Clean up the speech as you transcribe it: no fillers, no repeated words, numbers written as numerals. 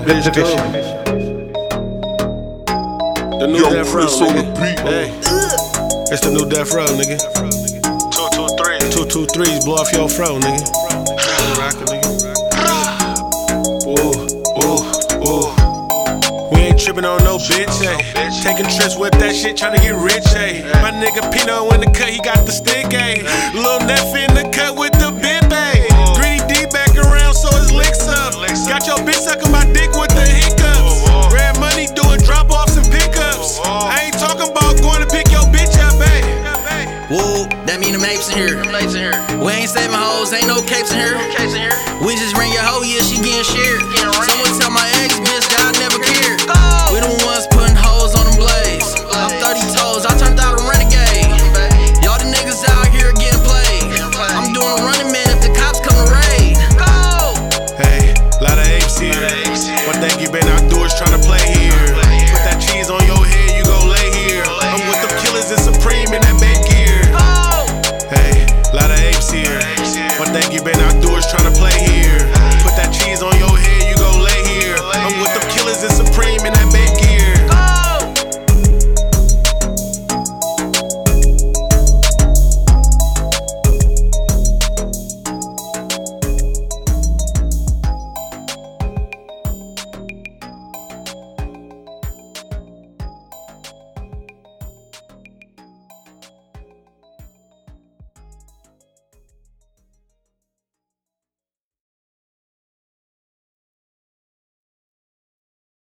bitch too. The new Death Row, nigga. Hey, it's the new Death Row, nigga. 223s, blow off your fro, nigga. Rocker, nigga. We ain't trippin' on no bitch, ayy. Taking trips with that shit, tryna get rich, ayy. My nigga Pino in the cut, he got the stick, ayy. Lil Neff in the cut with the bib, ayy. Greedy D back around, so his licks up. Got your bitch sucking my dick with the hiccups. Red money doing drop-offs and pickups. I ain't talking about going to pick your bitch up, ayy. Whoa, that mean them apes in here. We ain't saving hoes, ain't no capes in here. We just bring your hoe, yeah, she getting shared. Someone tell my